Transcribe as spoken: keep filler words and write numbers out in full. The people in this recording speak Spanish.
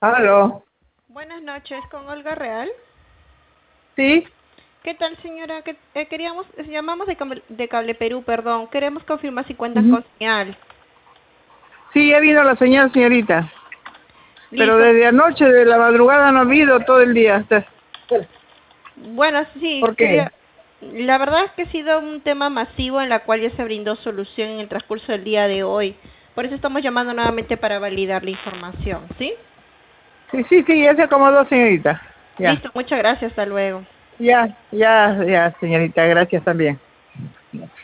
Aló. Buenas noches, con Olga Real. Sí, ¿Qué tal, señora? Que, eh, queríamos, eh, llamamos de Cable, de Cable Perú, perdón. Queremos confirmar si cuentan ujú. con señal. Sí, ya vino la señal, señorita. Pero Listo. desde anoche, de la madrugada, no ha habido todo el día. hasta- Bueno, sí, ¿Por qué? quería... La verdad es que ha sido un tema masivo en la cual ya se brindó solución en el transcurso del día de hoy. Por eso estamos llamando nuevamente para validar la información, ¿sí? Sí, sí, sí, ya se acomodó, señorita. Ya, Listo, muchas gracias, hasta luego. ya, ya, ya, señorita, gracias también.